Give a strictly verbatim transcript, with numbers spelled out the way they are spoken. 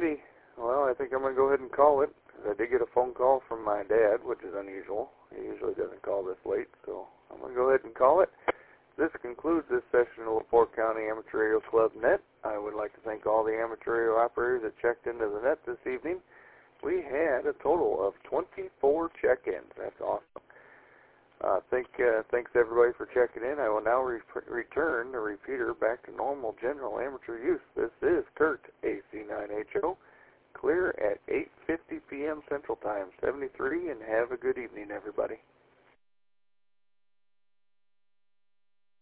righty. Well, I think I'm going to go ahead and call it. I did get a phone call from my dad, which is unusual. He usually doesn't call this late, so I'm going to go ahead and call it. This concludes this session of LaPorte County Amateur Radio Club Net. I would like to thank all the amateur radio operators that checked into the net this evening. We had a total of twenty-four check-ins. That's awesome. Uh, thank, uh, thanks everybody for checking in. I will now re return the repeater back to normal general amateur use. This is Kurt, A C nine H O, clear at eight fifty p m Central Time, seventy-three, and have a good evening, everybody.